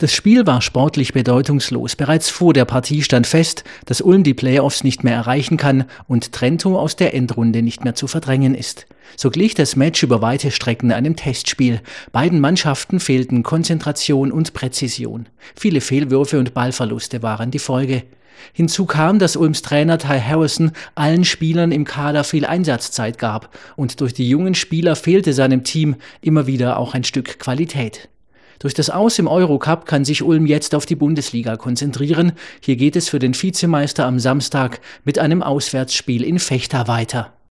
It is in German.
Das Spiel war sportlich bedeutungslos. Bereits vor der Partie stand fest, dass Ulm die Playoffs nicht mehr erreichen kann und Trento aus der Endrunde nicht mehr zu verdrängen ist. So glich das Match über weite Strecken einem Testspiel. Beiden Mannschaften fehlten Konzentration und Präzision. Viele Fehlwürfe und Ballverluste waren die Folge. Hinzu kam, dass Ulms Trainer Ty Harrison allen Spielern im Kader viel Einsatzzeit gab und durch die jungen Spieler fehlte seinem Team immer wieder auch ein Stück Qualität. Durch das Aus im Eurocup kann sich Ulm jetzt auf die Bundesliga konzentrieren. Hier geht es für den Vizemeister am Samstag mit einem Auswärtsspiel in Vechta weiter.